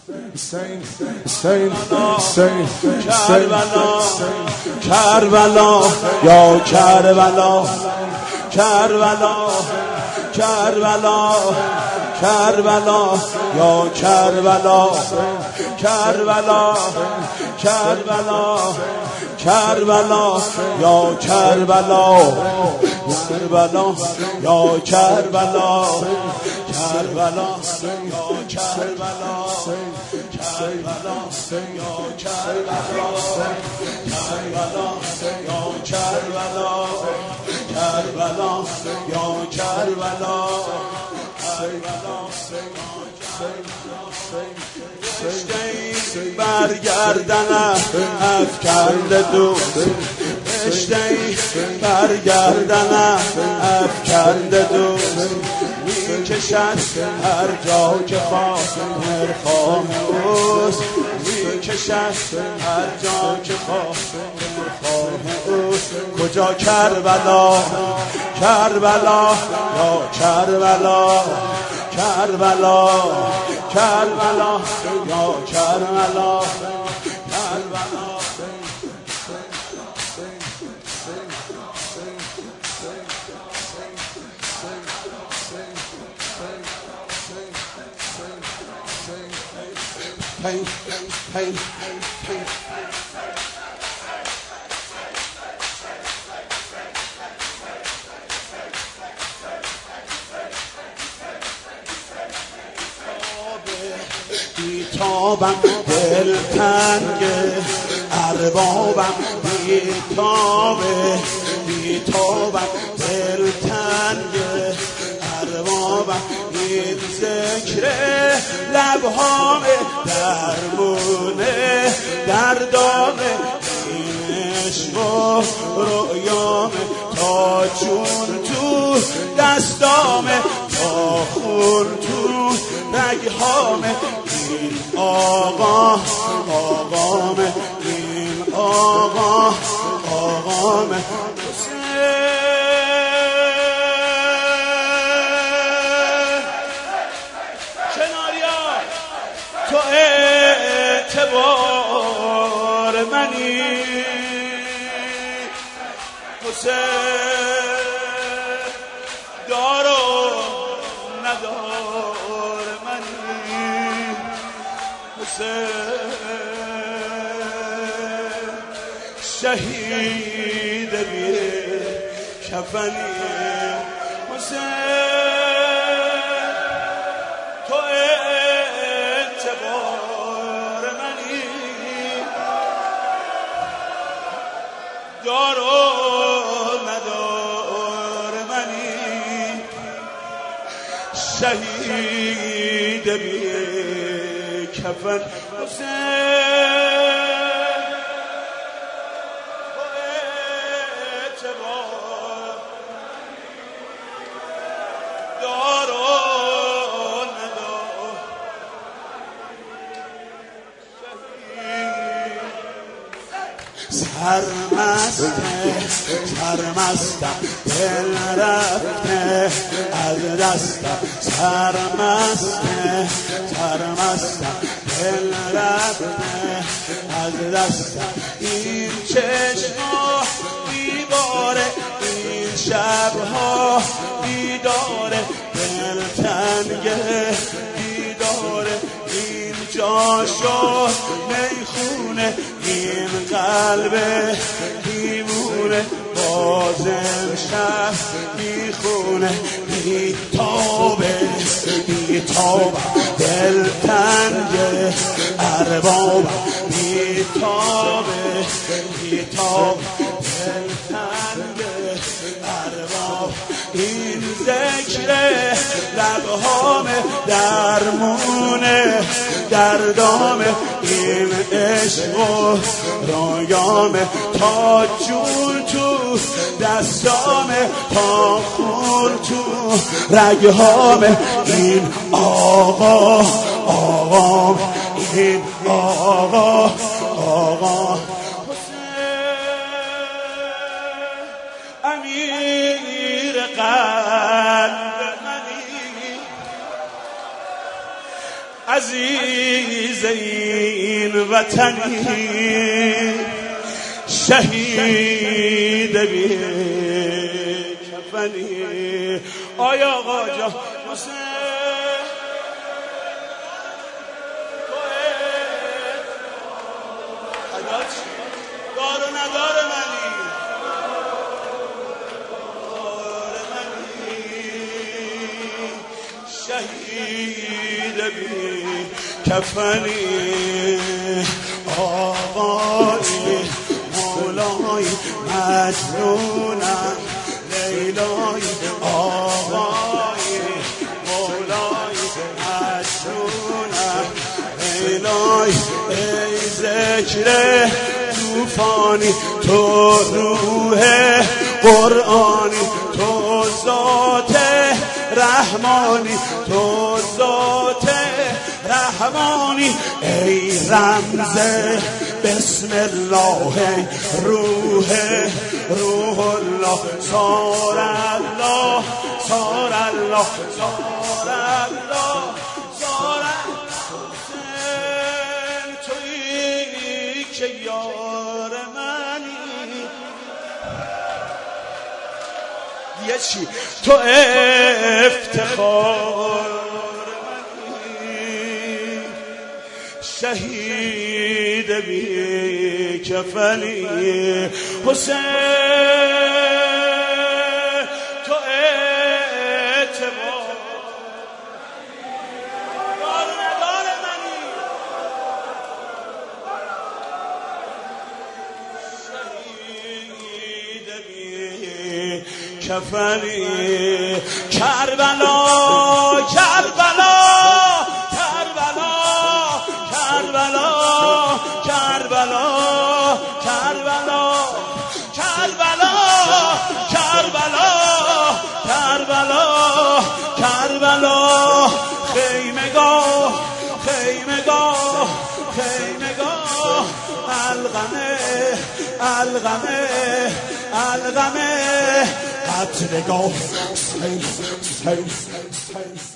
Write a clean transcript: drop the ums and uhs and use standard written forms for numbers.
کربلا یا کربلا کربلا کربلا کربلا یا کربلا کربلا کربلا کربلا یا کربلا کربلا یا کربلا کربلا یا کربلا کربلا یا کربلا کربلا یا کربلا کربلا یا کربلا رشته‌ای برگردنم افکنده دوست رشته‌ای برگردنم افکنده دوست میکشد هر جا که خام اوست میکشد هر جا که خام اوست کجا کربلا کربلا یا کربلا کربلا کربلا یا کربلا کربلا بیتابم دلتنگه اربابم بیتابه بیتابم دلتنگه اربابم این ذکر لبهامه درمونه دردامه این عشق و رؤیامه تا چون تو دستامه تا خون تو رگهامه این آقا آقامه این آقا آقامه کناریا تو اعتبار منی حسین دار و ندار منی حسین شهید بی کفنی حسین تو اعتبار منی دار و ندار منی شهید بی کفن حسین سرمستم دل رفته از دستم سرمستم دل رفته از دستم این چشم‌ها بیباره این شب‌ها بیداره دلتنگه بیداره این جاشو میخونه این قلب دیوونه بازم شب میخونه بیتابه دلتنگه اربابم بیتابه دلتنگه ارباب این ذکر لبهام درمونه دردامه این عشق و رویامه تا جون تو دستامه تا خون تو رگهامه این آقا آقا این آقا آقا امیر قلب منی عزیز این وطنی شهید بی کفنی. آیا آقا جان دار و ندار منی، شهید بی کفنی. آقای مولای مجنونم لیلای، آقای مولای مجنونم لیلای. ای ذکر توفانی تو روح قرآنی، تو ذات رحمانی، تو ذات رحمانی. ای رمز بسم الله، ای روح الله، صار الله صار الله صار الله صار الله. تویی که یار منی، یه چی تو افتخار منی، شهید بی کفنی. حسین تو اعتبار دار ندار منی، شهید بی کفنی. کربلا کربلا کربلا کربلا کربلا کربلا کربلا کربلا کربلا کربلا. خیمگاه خیمگاه خیمگاه، الغمه الغمه الغمه، قتلگاه.